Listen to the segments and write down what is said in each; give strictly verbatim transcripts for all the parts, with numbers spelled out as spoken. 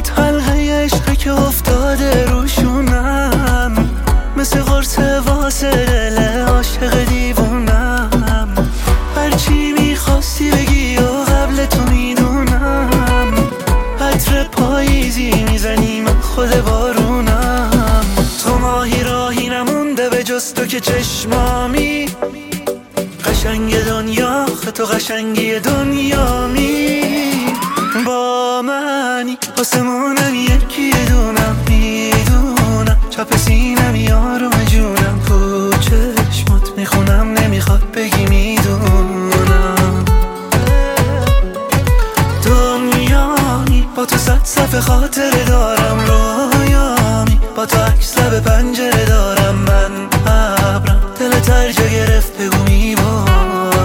چشمات حلقه عشقه که افتاده روشونم، مثل قرص واسه دل عاشق دیوونم. هرچی میخواستی بگی و قبل تو میدونم، عطر پاییزی میزنی من خود بارونم. تو ماهی راهی نمونده به جز تو که چشمامی، قشنگ دنیا تو قشنگی دنیامی. با منی آسمونم یکی دونم، میدونم چپ سینم یارم جونم. تو چشمات میخونم نمیخواد بگی میدونم. دنیامی با تو صد صفحه خاطره دارم، رویامی با تو عکس لب پنجره دارم. من ابرم دلت هر جا گرفت بگو میبارم.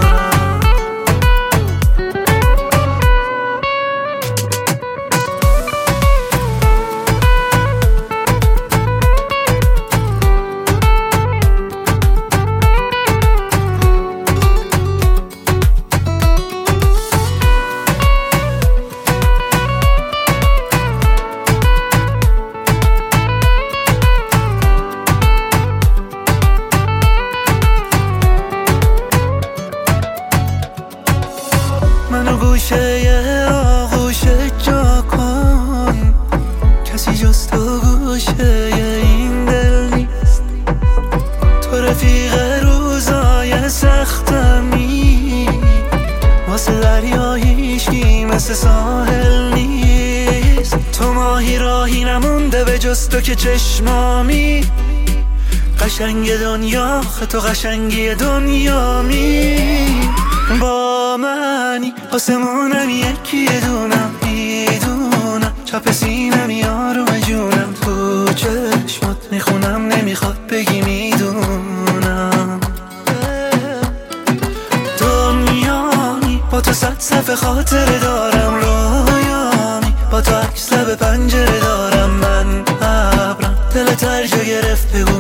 منو گوشه آغوشه جا کن، کسی جز تو گوشه این دل نیست. تو رفیق روزای سختمی، واسه دریا هیچکی مثل ساحل نیست. تو ماهی راهی نمونده به جز تو که چشمامی، قشنگ دنیا تو قشنگی دنیامی. با منی آسمونم یکی دونم، میدونم چپ سینم یارم جونم. تو چشمات میخونم نمیخواد بگی میدونم. دنیامی با تو صد صفحه خاطره دارم، رویامی با تو عکس لب پنجره دارم. من ابرم دلت هر جا گرفت بگو